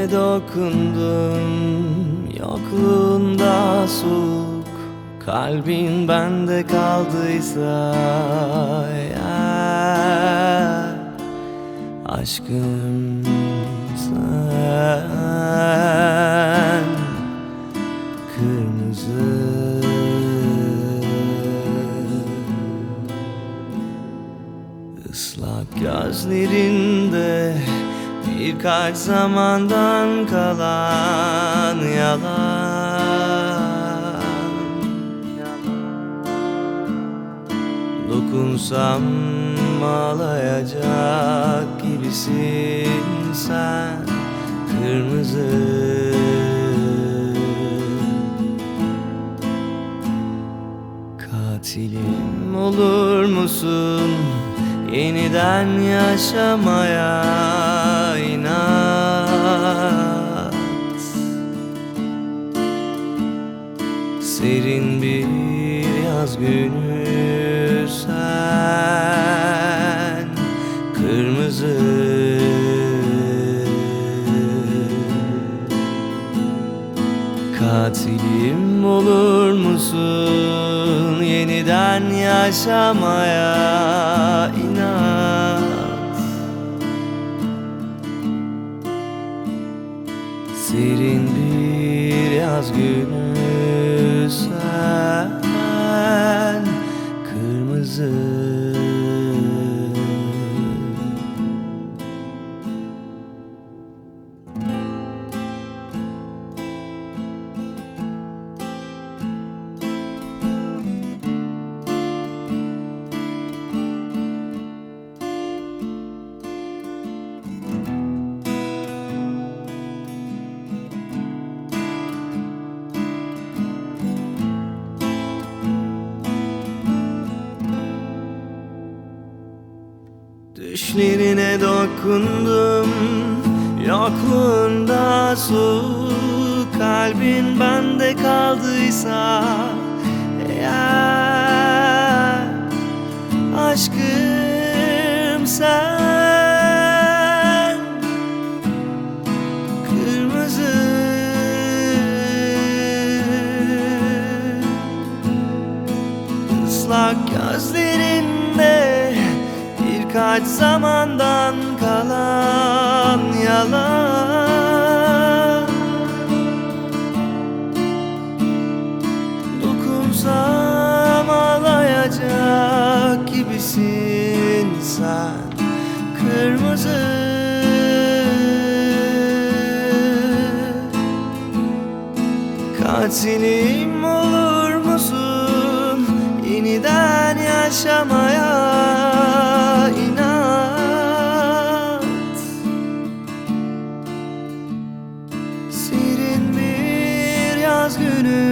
dokundum, yokluğunda soğuk. Kalbin bende kaldıysa eğer, aşkım sen kırmızı. Islak gözlerinde birkaç zamandan kalan yalan. Dokunsam ağlayacak gibisin sen kırmızı. Katilim olur musun? Yeniden yaşamaya inat. Serin bir yaz günü sen kırmızı. Katilim olur musun? Yeniden yaşamaya inat. Serin bir yaz günü sen kırmızı. Düşlerine dokundum, yokluğunda soğuk. Kalbin bende kaldıysa eğer, aşkım sen kırmızı. Islak gözlerinde birkaç zamandan kalan yalan. Dokunsam ağlayacak gibisin sen kırmızı. Katilim olur musun? Yeniden yaşamaya inat. Serin bir yaz günü